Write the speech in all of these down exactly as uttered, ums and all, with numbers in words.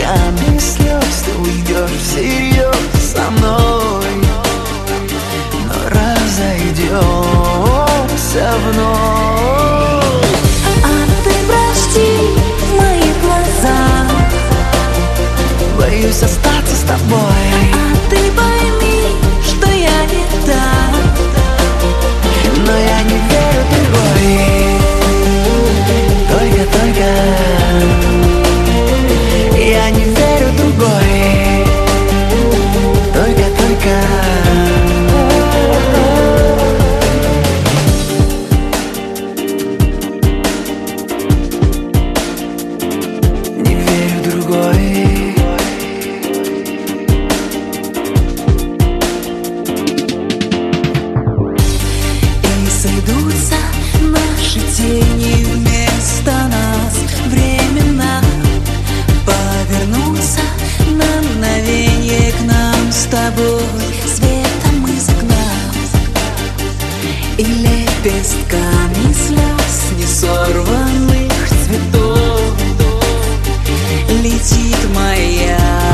лепестками слез ты уйдешь всерьез со мной, но разойдемся вновь. А ты прости в моих глазах, боюсь остаться с тобой. а ты пойми, что я не та, но я не верю другой. Только-только я не верю другой. Только-только не верю другой. и сойдутся наши тени вместо нас. Временно повернуться на мгновенье к нам с тобой светом из окна и лепестками слез несорванных цветов летит моя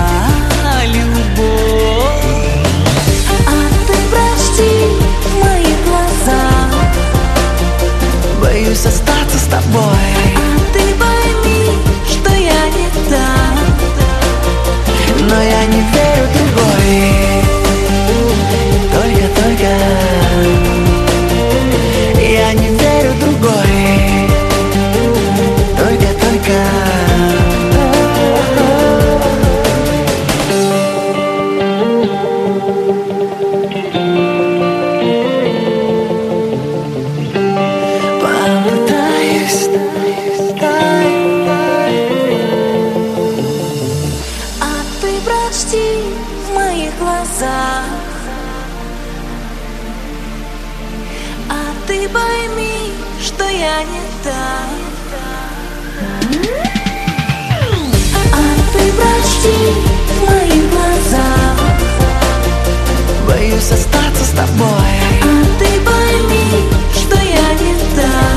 любовь. А ты прости в моих глазах, Боюсь остаться с тобой. а ты пойми, что я не та, Но я не верю другой. Только-только я не верю другой. Только-только попытаюсь. а ты прочти в моих глазах, а ты пойми, что я не та. А ты прочти в моих глазах, Боюсь остаться с тобой. а ты пойми, что я не та.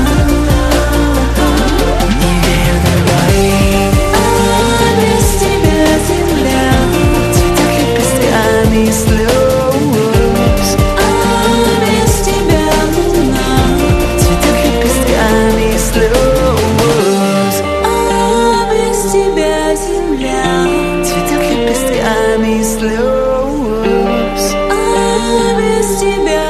Не верю другой. А без тебя земля Цветет лепестками слез. а без тебя луна, Цветет лепестками слез. а без тебя земля, Цветет лепестками слез. а без тебя